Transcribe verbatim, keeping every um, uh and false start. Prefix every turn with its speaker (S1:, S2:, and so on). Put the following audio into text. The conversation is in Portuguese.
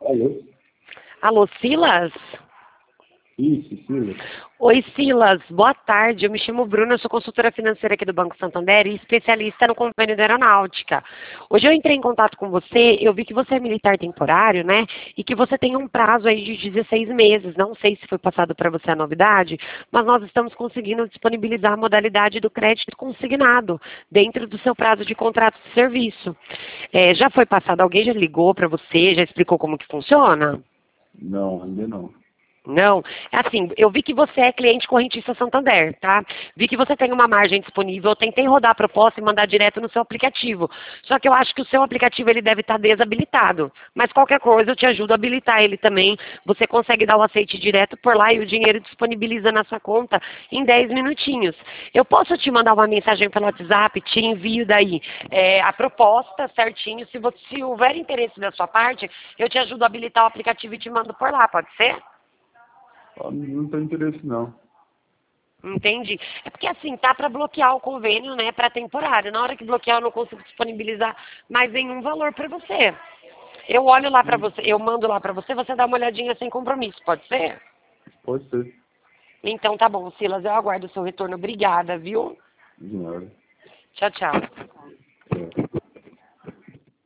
S1: Alô?
S2: Alô, Silas?
S1: Isso, Silas.
S2: Oi, Silas. Boa tarde. Eu me chamo Bruna, eu sou consultora financeira aqui do Banco Santander e especialista no convênio da aeronáutica. Hoje eu entrei em contato com você, eu vi que você é militar temporário, né? E que você tem um prazo aí de dezesseis meses. Não sei se foi passado para você a novidade, mas nós estamos conseguindo disponibilizar a modalidade do crédito consignado dentro do seu prazo de contrato de serviço. É, já foi passado? Alguém já ligou para você, já explicou como que funciona?
S1: Não, ainda não.
S2: Não, é assim, eu vi que você é cliente correntista Santander, tá? Vi que você tem uma margem disponível, eu tentei rodar a proposta e mandar direto no seu aplicativo. Só que eu acho que o seu aplicativo ele deve estar desabilitado. Mas qualquer coisa eu te ajudo a habilitar ele também. Você consegue dar o aceite direto por lá e o dinheiro disponibiliza na sua conta em dez minutinhos. Eu posso te mandar uma mensagem pelo WhatsApp, te envio daí é, a proposta certinho. Se, você, se houver interesse da sua parte, eu te ajudo a habilitar o aplicativo e te mando por lá, pode ser?
S1: Ah, não tem interesse, não.
S2: Entendi. É porque assim, tá para bloquear o convênio, né, para temporário. Na hora que bloquear, eu não consigo disponibilizar mais nenhum valor para você. Eu olho lá para você, eu mando lá para você, você dá uma olhadinha sem compromisso, pode ser?
S1: Pode ser.
S2: Então tá bom, Silas, eu aguardo o seu retorno. Obrigada, viu?
S1: De nada.
S2: Tchau, tchau.